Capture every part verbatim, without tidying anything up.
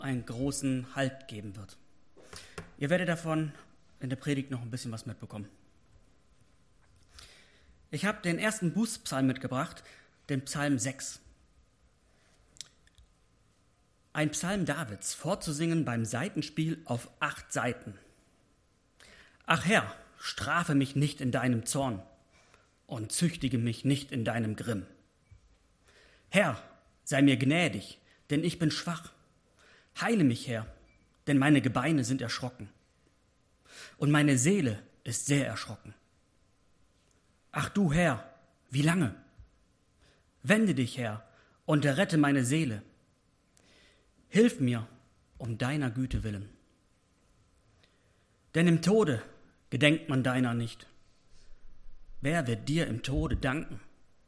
einen großen Halt geben wird. Ihr werdet davon in der Predigt noch ein bisschen was mitbekommen. Ich habe den ersten Bußpsalm mitgebracht, den Psalm sechs. Ein Psalm Davids, vorzusingen beim Saitenspiel auf acht Saiten. Ach Herr, strafe mich nicht in deinem Zorn und züchtige mich nicht in deinem Grimm. Herr, sei mir gnädig, denn ich bin schwach. Heile mich, Herr, denn meine Gebeine sind erschrocken. Und meine Seele ist sehr erschrocken. Ach du Herr, wie lange? Wende dich, Herr, und errette meine Seele. Hilf mir um deiner Güte willen. Denn im Tode gedenkt man deiner nicht. Wer wird dir im Tode danken?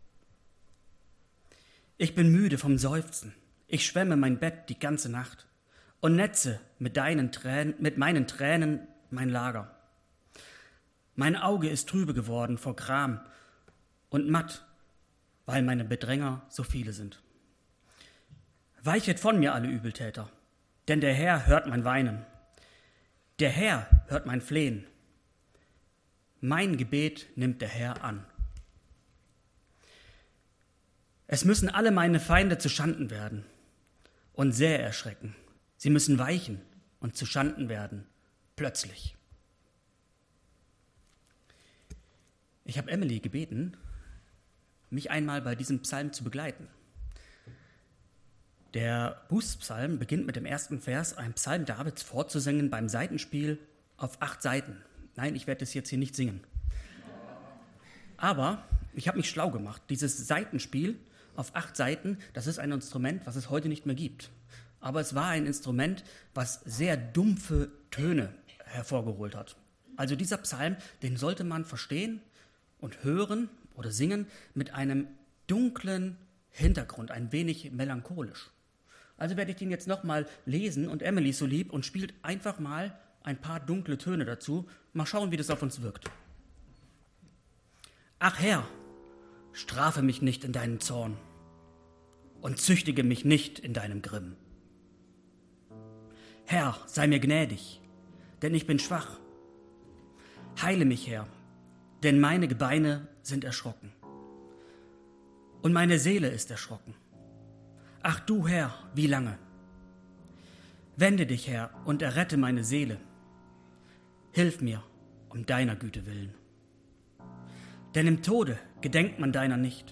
Ich bin müde vom Seufzen. Ich schwemme mein Bett die ganze Nacht und netze mit deinen Tränen, mit meinen Tränen mein Lager. Mein Auge ist trübe geworden vor Gram und matt, weil meine Bedränger so viele sind. Weichet von mir alle Übeltäter, denn der Herr hört mein Weinen. Der Herr hört mein Flehen. Mein Gebet nimmt der Herr an. Es müssen alle meine Feinde zuschanden werden und sehr erschrecken. Sie müssen weichen und zuschanden werden, plötzlich. Ich habe Emily gebeten, mich einmal bei diesem Psalm zu begleiten. Der Bußpsalm beginnt mit dem ersten Vers, ein Psalm Davids vorzusingen beim Saitenspiel auf acht Saiten. Nein, ich werde das jetzt hier nicht singen. Aber ich habe mich schlau gemacht. Dieses Saitenspiel auf acht Saiten, das ist ein Instrument, was es heute nicht mehr gibt. Aber es war ein Instrument, was sehr dumpfe Töne hervorgeholt hat. Also dieser Psalm, den sollte man verstehen und hören oder singen mit einem dunklen Hintergrund, ein wenig melancholisch. Also werde ich den jetzt nochmal lesen und Emily ist so lieb und spielt einfach mal ein paar dunkle Töne dazu. Mal schauen, wie das auf uns wirkt. Ach Herr, strafe mich nicht in deinem Zorn und züchtige mich nicht in deinem Grimm. Herr, sei mir gnädig, denn ich bin schwach. Heile mich, Herr, denn meine Gebeine sind erschrocken. Und meine Seele ist erschrocken. Ach du Herr, wie lange? Wende dich, Herr, und errette meine Seele. Hilf mir um deiner Güte willen. Denn im Tode gedenkt man deiner nicht.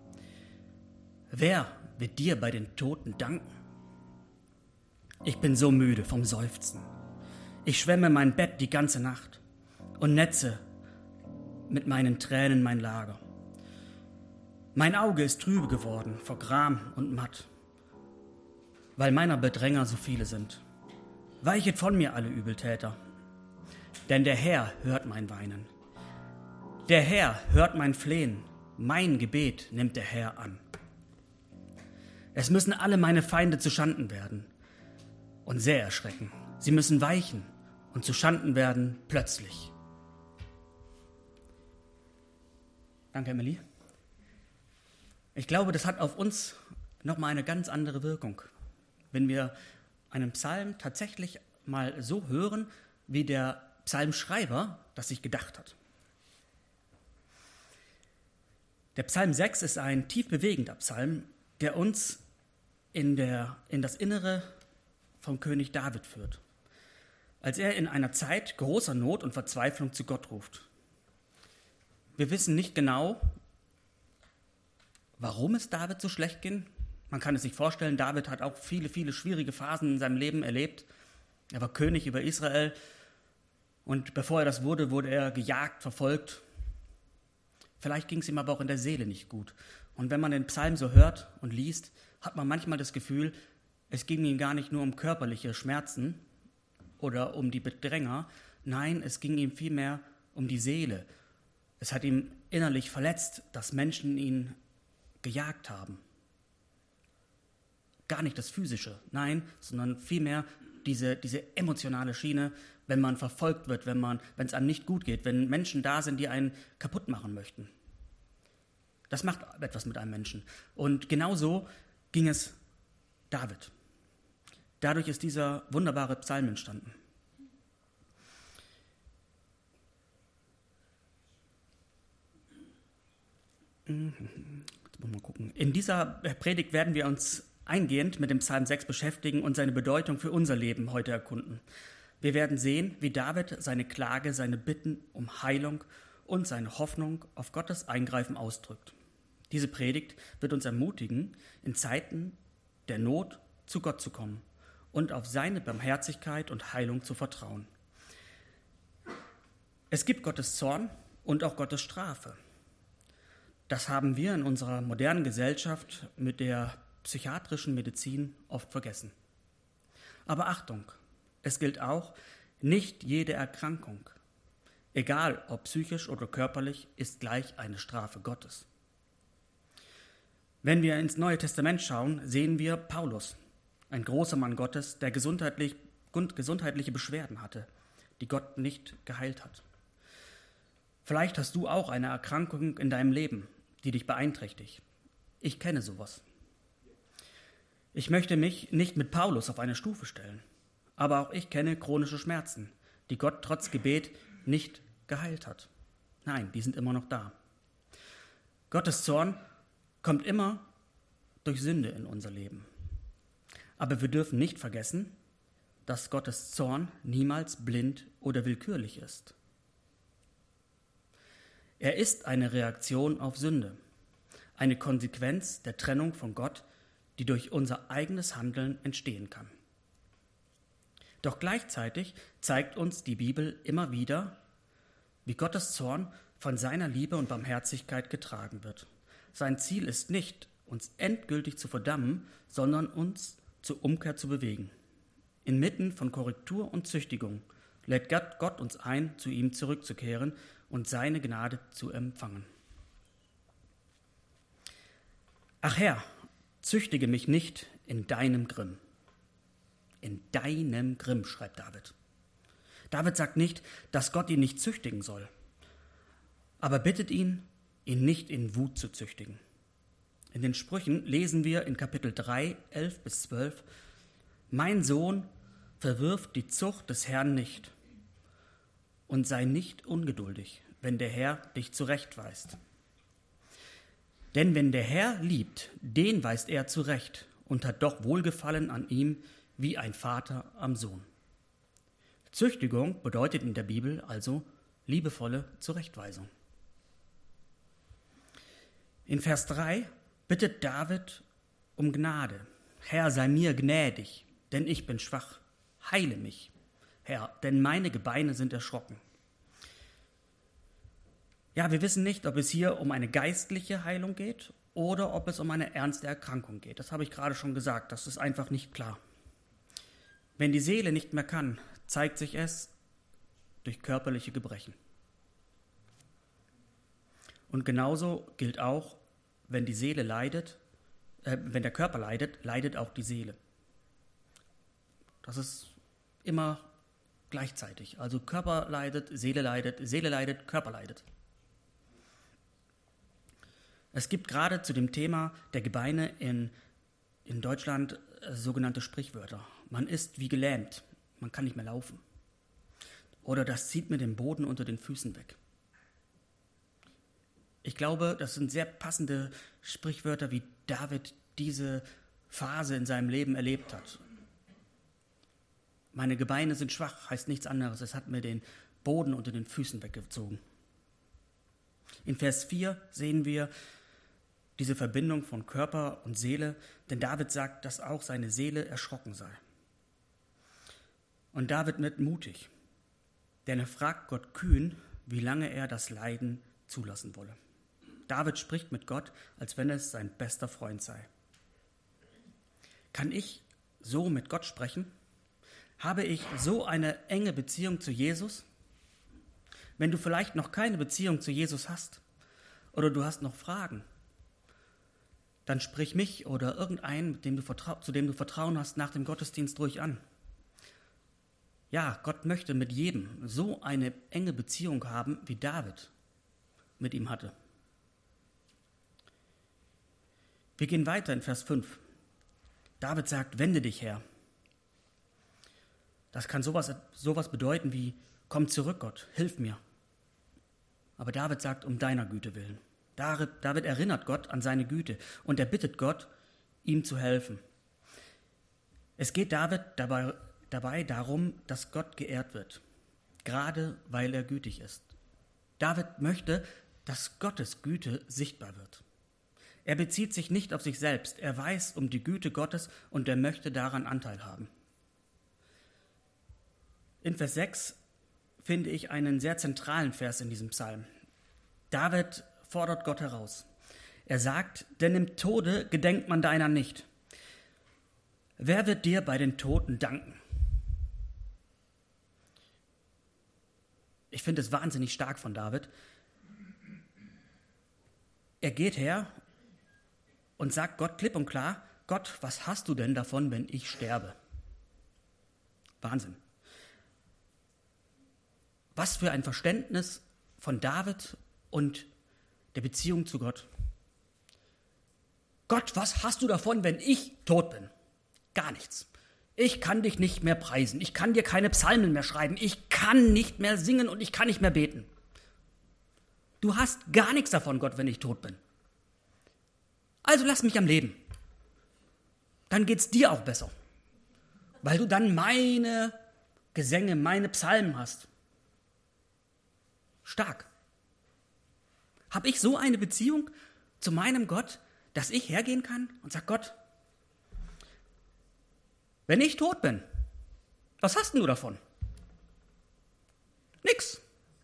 Wer wird dir bei den Toten danken? Ich bin so müde vom Seufzen. Ich schwemme mein Bett die ganze Nacht und netze mit meinen Tränen mein Lager. Mein Auge ist trübe geworden vor Gram und matt, weil meiner Bedränger so viele sind. Weichet von mir alle Übeltäter, denn der Herr hört mein Weinen. Der Herr hört mein Flehen, mein Gebet nimmt der Herr an. Es müssen alle meine Feinde zuschanden werden und sehr erschrecken. Sie müssen weichen und zuschanden werden plötzlich. Danke, Emily. Ich glaube, das hat auf uns nochmal eine ganz andere Wirkung, wenn wir einen Psalm tatsächlich mal so hören, wie der Psalmschreiber das sich gedacht hat. Der Psalm sechs ist ein tief bewegender Psalm, der uns in, der, in das Innere vom König David führt, als er in einer Zeit großer Not und Verzweiflung zu Gott ruft. Wir wissen nicht genau, warum es David so schlecht ging. Man kann es sich vorstellen, David hat auch viele, viele schwierige Phasen in seinem Leben erlebt. Er war König über Israel und bevor er das wurde, wurde er gejagt, verfolgt. Vielleicht ging es ihm aber auch in der Seele nicht gut. Und wenn man den Psalm so hört und liest, hat man manchmal das Gefühl, es ging ihm gar nicht nur um körperliche Schmerzen oder um die Bedränger. Nein, es ging ihm vielmehr um die Seele. Es hat ihn innerlich verletzt, dass Menschen ihn gejagt haben. Gar nicht das Physische, nein, sondern vielmehr diese, diese emotionale Schiene, wenn man verfolgt wird, wenn man, wenn es einem nicht gut geht, wenn Menschen da sind, die einen kaputt machen möchten. Das macht etwas mit einem Menschen. Und genauso ging es David. Dadurch ist dieser wunderbare Psalm entstanden. Jetzt mal gucken. In dieser Predigt werden wir uns eingehend mit dem Psalm sechs beschäftigen und seine Bedeutung für unser Leben heute erkunden. Wir werden sehen, wie David seine Klage, seine Bitten um Heilung und seine Hoffnung auf Gottes Eingreifen ausdrückt. Diese Predigt wird uns ermutigen, in Zeiten der Not zu Gott zu kommen und auf seine Barmherzigkeit und Heilung zu vertrauen. Es gibt Gottes Zorn und auch Gottes Strafe. Das haben wir in unserer modernen Gesellschaft mit der psychiatrischen Medizin oft vergessen. Aber Achtung, es gilt auch, nicht jede Erkrankung, egal ob psychisch oder körperlich, ist gleich eine Strafe Gottes. Wenn wir ins Neue Testament schauen, sehen wir Paulus, ein großer Mann Gottes, der gesundheitlich, gesundheitliche Beschwerden hatte, die Gott nicht geheilt hat. Vielleicht hast du auch eine Erkrankung in deinem Leben, die dich beeinträchtigt. Ich kenne sowas. Ich möchte mich nicht mit Paulus auf eine Stufe stellen, aber auch ich kenne chronische Schmerzen, die Gott trotz Gebet nicht geheilt hat. Nein, die sind immer noch da. Gottes Zorn kommt immer durch Sünde in unser Leben. Aber wir dürfen nicht vergessen, dass Gottes Zorn niemals blind oder willkürlich ist. Er ist eine Reaktion auf Sünde, eine Konsequenz der Trennung von Gott, die durch unser eigenes Handeln entstehen kann. Doch gleichzeitig zeigt uns die Bibel immer wieder, wie Gottes Zorn von seiner Liebe und Barmherzigkeit getragen wird. Sein Ziel ist nicht, uns endgültig zu verdammen, sondern uns zur Umkehr zu bewegen. Inmitten von Korrektur und Züchtigung lädt Gott uns ein, zu ihm zurückzukehren und seine Gnade zu empfangen. Ach Herr, züchtige mich nicht in deinem Grimm. In deinem Grimm, schreibt David. David sagt nicht, dass Gott ihn nicht züchtigen soll, aber bittet ihn, ihn nicht in Wut zu züchtigen. In den Sprüchen lesen wir in Kapitel drei, elf bis zwölf, mein Sohn, verwirft die Zucht des Herrn nicht und sei nicht ungeduldig, wenn der Herr dich zurechtweist. Denn wenn der Herr liebt, den weist er zurecht und hat doch Wohlgefallen an ihm wie ein Vater am Sohn. Züchtigung bedeutet in der Bibel also liebevolle Zurechtweisung. In Vers drei bittet David um Gnade. Herr, sei mir gnädig, denn ich bin schwach. Heile mich, Herr, denn meine Gebeine sind erschrocken. Ja, wir wissen nicht, ob es hier um eine geistliche Heilung geht oder ob es um eine ernste Erkrankung geht. Das habe ich gerade schon gesagt, das ist einfach nicht klar. Wenn die Seele nicht mehr kann, zeigt sich es durch körperliche Gebrechen. Und genauso gilt auch, wenn die Seele leidet, äh, wenn der Körper leidet, leidet auch die Seele. Das ist immer gleichzeitig. Also Körper leidet, Seele leidet, Seele leidet, Körper leidet. Es gibt gerade zu dem Thema der Gebeine in, in Deutschland äh, sogenannte Sprichwörter. Man ist wie gelähmt, man kann nicht mehr laufen. Oder das zieht mir den Boden unter den Füßen weg. Ich glaube, das sind sehr passende Sprichwörter, wie David diese Phase in seinem Leben erlebt hat. Meine Gebeine sind schwach, heißt nichts anderes. Es hat mir den Boden unter den Füßen weggezogen. In Vers vier sehen wir diese Verbindung von Körper und Seele, denn David sagt, dass auch seine Seele erschrocken sei. Und David wird mutig, denn er fragt Gott kühn, wie lange er das Leiden zulassen wolle. David spricht mit Gott, als wenn es sein bester Freund sei. Kann ich so mit Gott sprechen? Habe ich so eine enge Beziehung zu Jesus? Wenn du vielleicht noch keine Beziehung zu Jesus hast oder du hast noch Fragen, dann sprich mich oder irgendeinen, mit dem du vertrau- zu dem du Vertrauen hast, nach dem Gottesdienst ruhig an. Ja, Gott möchte mit jedem so eine enge Beziehung haben, wie David mit ihm hatte. Wir gehen weiter in Vers fünf. David sagt, wende dich, Herr. Das kann sowas, sowas bedeuten wie, komm zurück, Gott, hilf mir. Aber David sagt, um deiner Güte willen. David erinnert Gott an seine Güte und er bittet Gott, ihm zu helfen. Es geht David dabei, dabei darum, dass Gott geehrt wird, gerade weil er gütig ist. David möchte, dass Gottes Güte sichtbar wird. Er bezieht sich nicht auf sich selbst, er weiß um die Güte Gottes und er möchte daran Anteil haben. In Vers sechs finde ich einen sehr zentralen Vers in diesem Psalm. David fordert Gott heraus. Er sagt, denn im Tode gedenkt man deiner nicht. Wer wird dir bei den Toten danken? Ich finde es wahnsinnig stark von David. Er geht her und sagt Gott klipp und klar, Gott, was hast du denn davon, wenn ich sterbe? Wahnsinn. Was für ein Verständnis von David und der Beziehung zu Gott. Gott, was hast du davon, wenn ich tot bin? Gar nichts. Ich kann dich nicht mehr preisen. Ich kann dir keine Psalmen mehr schreiben. Ich kann nicht mehr singen und ich kann nicht mehr beten. Du hast gar nichts davon, Gott, wenn ich tot bin. Also lass mich am Leben. Dann geht's dir auch besser. Weil du dann meine Gesänge, meine Psalmen hast. Stark. Habe ich so eine Beziehung zu meinem Gott, dass ich hergehen kann und sage, Gott, wenn ich tot bin, was hast denn du davon? Nix.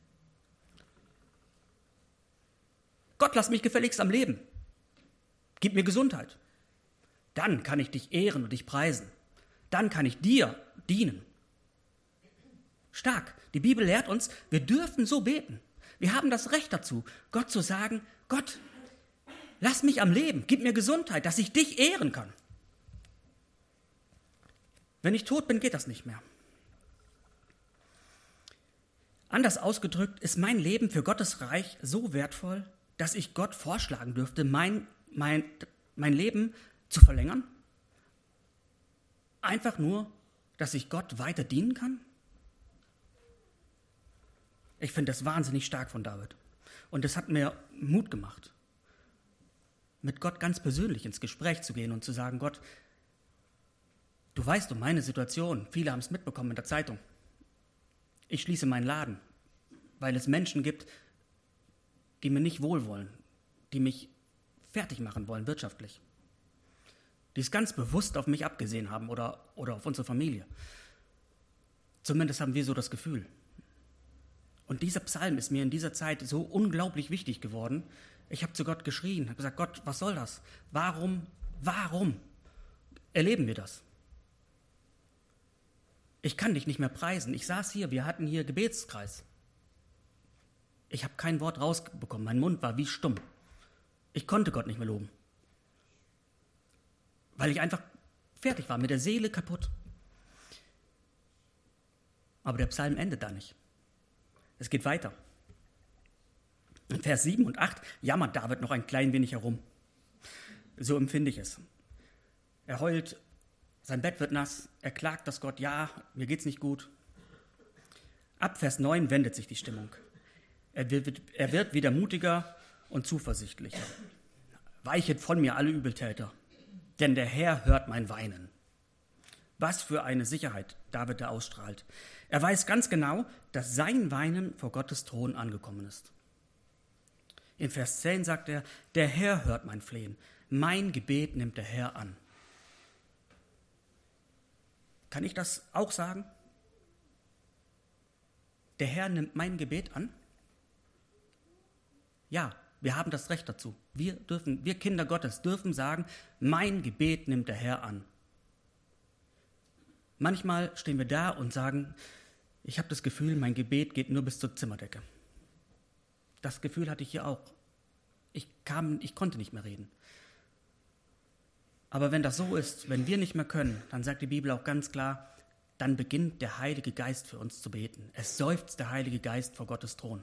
Gott, lass mich gefälligst am Leben. Gib mir Gesundheit. Dann kann ich dich ehren und dich preisen. Dann kann ich dir dienen. Stark. Die Bibel lehrt uns, wir dürfen so beten. Wir haben das Recht dazu, Gott zu sagen, Gott, lass mich am Leben, gib mir Gesundheit, dass ich dich ehren kann. Wenn ich tot bin, geht das nicht mehr. Anders ausgedrückt ist mein Leben für Gottes Reich so wertvoll, dass ich Gott vorschlagen dürfte, mein, mein, mein Leben zu verlängern. Einfach nur, dass ich Gott weiter dienen kann. Ich finde das wahnsinnig stark von David. Und das hat mir Mut gemacht, mit Gott ganz persönlich ins Gespräch zu gehen und zu sagen, Gott, du weißt um meine Situation, viele haben es mitbekommen in der Zeitung. Ich schließe meinen Laden, weil es Menschen gibt, die mir nicht wohlwollen, die mich fertig machen wollen wirtschaftlich, die es ganz bewusst auf mich abgesehen haben oder, oder auf unsere Familie. Zumindest haben wir so das Gefühl. Und dieser Psalm ist mir in dieser Zeit so unglaublich wichtig geworden. Ich habe zu Gott geschrien, habe gesagt, Gott, was soll das? Warum, warum erleben wir das? Ich kann dich nicht mehr preisen. Ich saß hier, wir hatten hier Gebetskreis. Ich habe kein Wort rausbekommen, mein Mund war wie stumm. Ich konnte Gott nicht mehr loben. Weil ich einfach fertig war, mit der Seele kaputt. Aber der Psalm endet da nicht. Es geht weiter. In Vers sieben und acht jammert David noch ein klein wenig herum. So empfinde ich es. Er heult, sein Bett wird nass, er klagt, dass Gott, ja, mir geht's nicht gut. Ab Vers neun wendet sich die Stimmung. Er wird, er wird wieder mutiger und zuversichtlicher. Weichet von mir alle Übeltäter, denn der Herr hört mein Weinen. Was für eine Sicherheit David da ausstrahlt. Er weiß ganz genau, dass sein Weinen vor Gottes Thron angekommen ist. In Vers zehn sagt er, der Herr hört mein Flehen, mein Gebet nimmt der Herr an. Kann ich das auch sagen? Der Herr nimmt mein Gebet an? Ja, wir haben das Recht dazu. Wir dürfen, wir Kinder Gottes dürfen sagen, mein Gebet nimmt der Herr an. Manchmal stehen wir da und sagen, ich habe das Gefühl, mein Gebet geht nur bis zur Zimmerdecke. Das Gefühl hatte ich hier auch. Ich kam, ich konnte nicht mehr reden. Aber wenn das so ist, wenn wir nicht mehr können, dann sagt die Bibel auch ganz klar, dann beginnt der Heilige Geist für uns zu beten. Es seufzt der Heilige Geist vor Gottes Thron.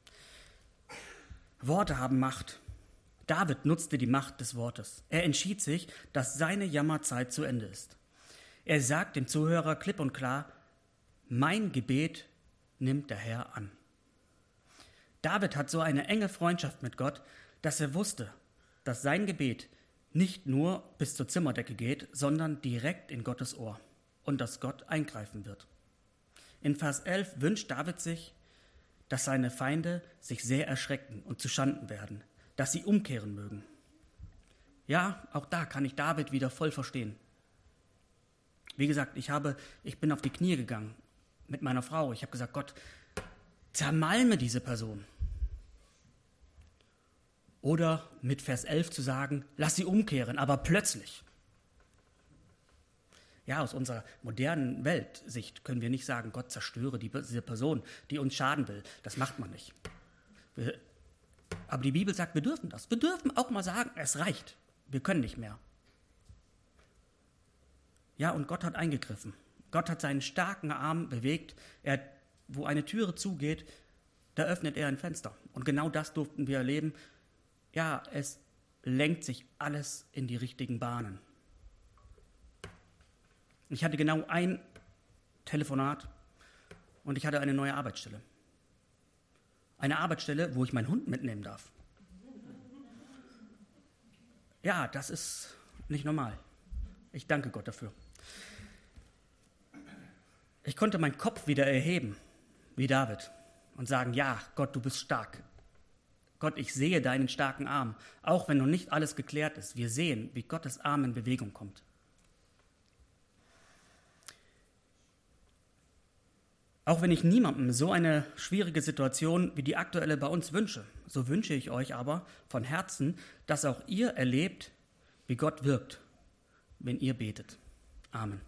Worte haben Macht. David nutzte die Macht des Wortes. Er entschied sich, dass seine Jammerzeit zu Ende ist. Er sagt dem Zuhörer klipp und klar, Mein Gebet nimmt der Herr an. David hat so eine enge Freundschaft mit Gott, dass er wusste, dass sein Gebet nicht nur bis zur Zimmerdecke geht, sondern direkt in Gottes Ohr und dass Gott eingreifen wird. In Vers elf wünscht David sich, dass seine Feinde sich sehr erschrecken und zuschanden werden, dass sie umkehren mögen. Ja, auch da kann ich David wieder voll verstehen. Wie gesagt, ich, habe, ich bin auf die Knie gegangen mit meiner Frau. Ich habe gesagt, Gott, zermalme diese Person. Oder mit Vers elf zu sagen, lass sie umkehren, aber plötzlich. Ja, aus unserer modernen Weltsicht können wir nicht sagen, Gott zerstöre die, diese Person, die uns schaden will. Das macht man nicht. Wir, aber die Bibel sagt, wir dürfen das. Wir dürfen auch mal sagen, es reicht. Wir können nicht mehr. Ja, und Gott hat eingegriffen. Gott hat seinen starken Arm bewegt. Er, wo eine Türe zugeht, da öffnet er ein Fenster. Und genau das durften wir erleben. Ja, es lenkt sich alles in die richtigen Bahnen. Ich hatte genau ein Telefonat und ich hatte eine neue Arbeitsstelle. Eine Arbeitsstelle, wo ich meinen Hund mitnehmen darf. Ja, das ist nicht normal. Ich danke Gott dafür. Ich konnte meinen Kopf wieder erheben, wie David, und sagen, ja, Gott, du bist stark. Gott, ich sehe deinen starken Arm, auch wenn noch nicht alles geklärt ist. Wir sehen, wie Gottes Arm in Bewegung kommt. Auch wenn ich niemandem so eine schwierige Situation wie die aktuelle bei uns wünsche, so wünsche ich euch aber von Herzen, dass auch ihr erlebt, wie Gott wirkt, wenn ihr betet. Amen.